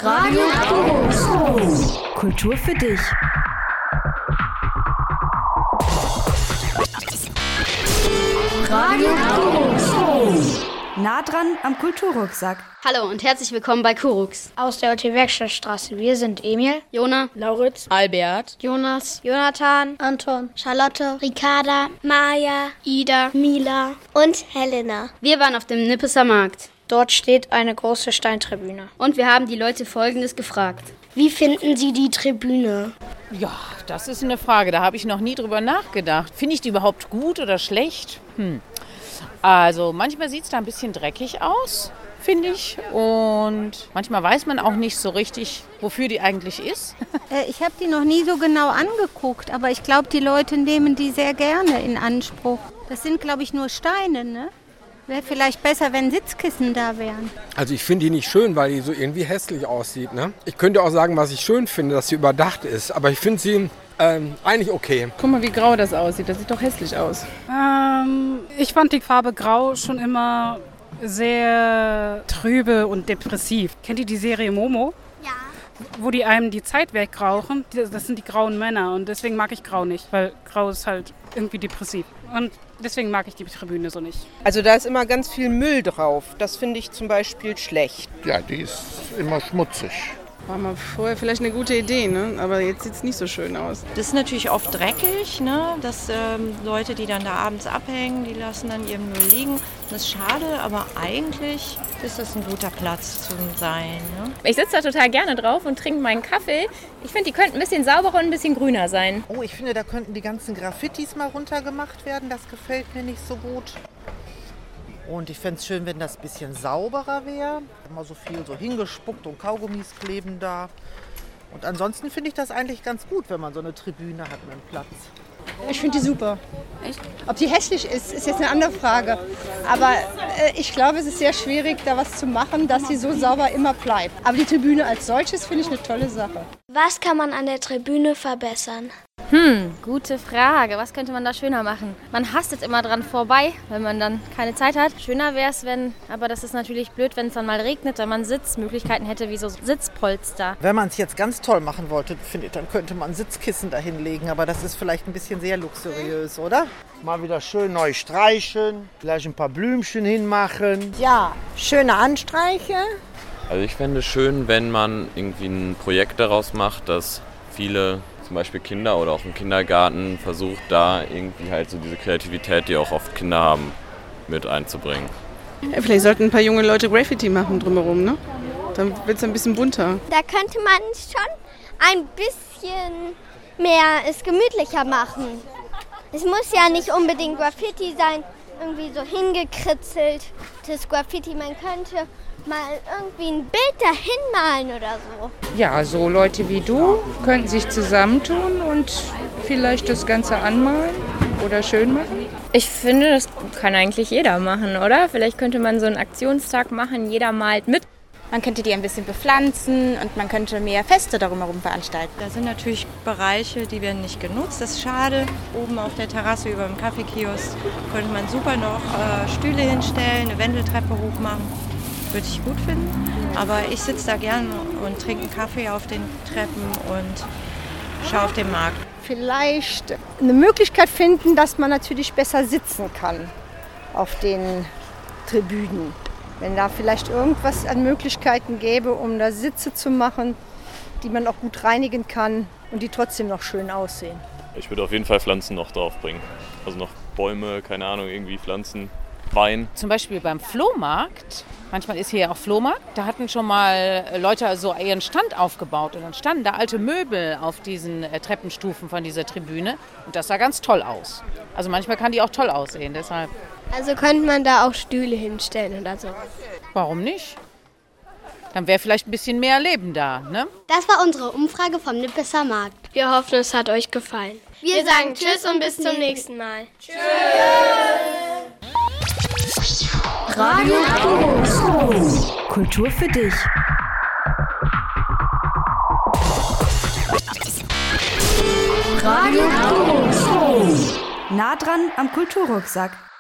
Radio Kurucs. Kultur für dich. Radio Kurucs. Nah dran am Kulturrucksack. Hallo und herzlich willkommen bei Kurucs. Aus der OT-Werkstattstraße. Wir sind Emil, Jona, Lauritz, Albert, Jonas, Jonathan, Anton, Charlotte, Ricarda, Maja, Ida, Mila und Helena. Wir waren auf dem Nippeser Markt Dort steht eine große Steintribüne. und wir haben die Leute Folgendes gefragt. Wie finden Sie die Tribüne? Ja, das ist eine Frage, da habe ich noch nie drüber nachgedacht. Finde ich die überhaupt gut oder schlecht? Also manchmal sieht es da ein bisschen dreckig aus, finde ich. Und manchmal weiß man auch nicht so richtig, wofür die eigentlich ist. Ich habe die noch nie so genau angeguckt, aber ich glaube, die Leute nehmen die sehr gerne in Anspruch. Das sind, glaube ich, nur Steine, ne? Wäre vielleicht besser, wenn Sitzkissen da wären. Also ich finde die nicht schön, weil die so irgendwie hässlich aussieht. Ne? Ich könnte auch sagen, was ich schön finde, dass sie überdacht ist. Aber ich finde sie eigentlich okay. Guck mal, wie grau das aussieht. Das sieht doch hässlich aus. Ich fand die Farbe Grau schon immer sehr trübe und depressiv. Kennt ihr die Serie Momo? Ja. Wo die einem die Zeit wegrauchen. Das sind die grauen Männer und deswegen mag ich Grau nicht, weil Grau ist halt irgendwie depressiv. Und deswegen mag ich die Tribüne so nicht. Also da ist immer ganz viel Müll drauf. Das finde ich zum Beispiel schlecht. Ja, die ist immer schmutzig. War mal vorher vielleicht eine gute Idee, ne? Aber jetzt sieht es nicht so schön aus. Das ist natürlich oft dreckig, ne? Dass Leute, die dann da abends abhängen, die lassen dann ihren Müll liegen. Das ist schade, aber eigentlich ist das ein guter Platz zum Sein. Ne? Ich sitze da total gerne drauf und trinke meinen Kaffee. Ich finde, die könnten ein bisschen sauberer und ein bisschen grüner sein. Oh, ich finde, da könnten die ganzen Graffitis mal runtergemacht werden. Das gefällt mir nicht so gut. Und ich fände es schön, wenn das ein bisschen sauberer wäre. Immer so viel so hingespuckt und Kaugummis kleben da. Und ansonsten finde ich das eigentlich ganz gut, wenn man so eine Tribüne hat mit einem Platz. Ich finde die super. Echt? Ob die hässlich ist, ist jetzt eine andere Frage. Aber ich glaube, es ist sehr schwierig, da was zu machen, dass sie so sauber immer bleibt. Aber die Tribüne als solches finde ich eine tolle Sache. Was kann man an der Tribüne verbessern? Gute Frage. Was könnte man da schöner machen? Man hastet immer dran vorbei, wenn man dann keine Zeit hat. Schöner wäre es, aber das ist natürlich blöd, wenn es dann mal regnet, wenn man Sitzmöglichkeiten hätte, wie so Sitzpolster. Wenn man es jetzt ganz toll machen wollte, finde ich, dann könnte man Sitzkissen da hinlegen. Aber das ist vielleicht ein bisschen sehr luxuriös, oder? Mal wieder schön neu streichen, gleich ein paar Blümchen hinmachen. Ja, schöne Anstreiche. Also ich fände es schön, wenn man irgendwie ein Projekt daraus macht, dass viele, zum Beispiel Kinder oder auch im Kindergarten, versucht da irgendwie halt so diese Kreativität, die auch oft Kinder haben, mit einzubringen. Ja, vielleicht sollten ein paar junge Leute Graffiti machen drumherum, ne? Dann wird es ein bisschen bunter. Da könnte man schon ein bisschen mehr es gemütlicher machen. Es muss ja nicht unbedingt Graffiti sein, irgendwie so hingekritzelt. Das Graffiti, man könnte mal irgendwie ein Bild dahin malen oder so. Ja, so Leute wie du könnten sich zusammentun und vielleicht das Ganze anmalen oder schön machen. Ich finde, das kann eigentlich jeder machen, oder? Vielleicht könnte man so einen Aktionstag machen, jeder malt mit. Man könnte die ein bisschen bepflanzen und man könnte mehr Feste darum herum veranstalten. Da sind natürlich Bereiche, die werden nicht genutzt. Das ist schade. Oben auf der Terrasse über dem Kaffeekiosk könnte man super noch Stühle hinstellen, eine Wendeltreppe hoch machen. Würde ich gut finden. Aber ich sitze da gern und trinke einen Kaffee auf den Treppen und schaue auf den Markt. Vielleicht eine Möglichkeit finden, dass man natürlich besser sitzen kann auf den Tribünen. Wenn da vielleicht irgendwas an Möglichkeiten gäbe, um da Sitze zu machen, die man auch gut reinigen kann und die trotzdem noch schön aussehen. Ich würde auf jeden Fall Pflanzen noch draufbringen. Also noch Bäume, keine Ahnung, irgendwie Pflanzen, Wein. Zum Beispiel beim Flohmarkt, manchmal ist hier ja auch Flohmarkt, da hatten schon mal Leute so ihren Stand aufgebaut und dann standen da alte Möbel auf diesen Treppenstufen von dieser Tribüne und das sah ganz toll aus. Also manchmal kann die auch toll aussehen, deshalb. Also könnte man da auch Stühle hinstellen oder so. Warum nicht? Dann wäre vielleicht ein bisschen mehr Leben da, ne? Das war unsere Umfrage vom Nippeser Markt. Wir hoffen, es hat euch gefallen. Wir sagen Tschüss und bis zum nächsten Mal. Tschüss! Radio Kurucs. Kultur für dich. Radio Kurucs. Nah dran am Kulturrucksack.